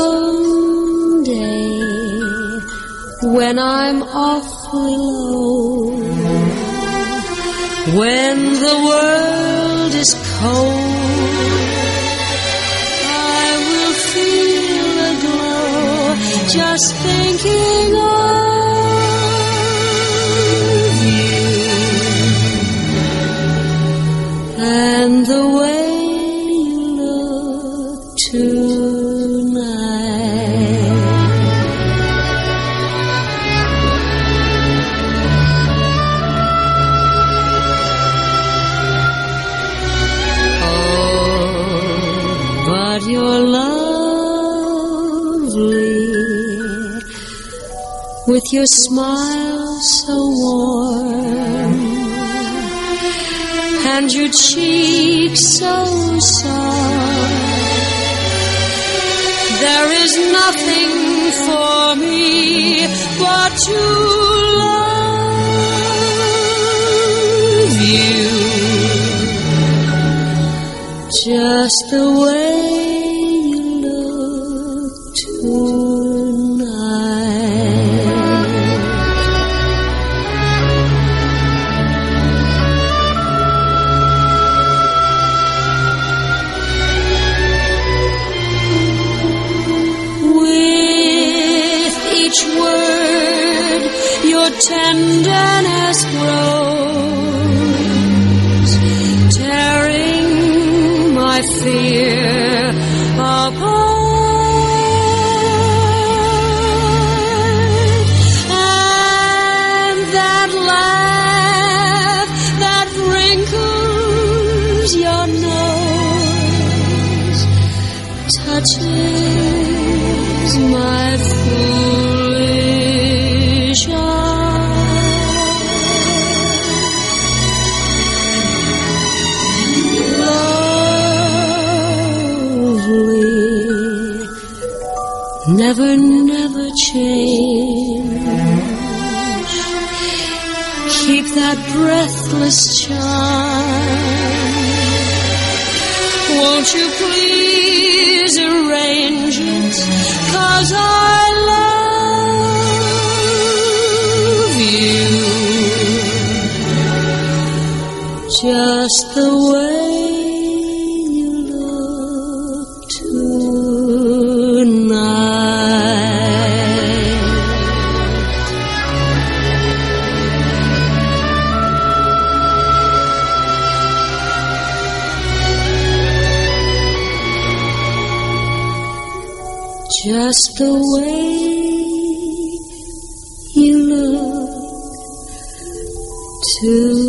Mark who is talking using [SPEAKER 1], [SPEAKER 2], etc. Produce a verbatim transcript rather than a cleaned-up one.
[SPEAKER 1] someday, when I'm awfully low, when the world is cold, I will feel a glow just thinking of you and the way you look tonight. But you're lovely, with your smile so warm, and your cheeks so soft. There is nothing for me but to love you, just the way you look tonight. With each word your tenderness grows, tearing my fear apart. And that laugh that wrinkles your nose touches my foolish eyes. Never, never change. Keep that breathless charm. Won't you please arrange it? 'Cause I love you, just the way you look tonight. Just the way you look tonight.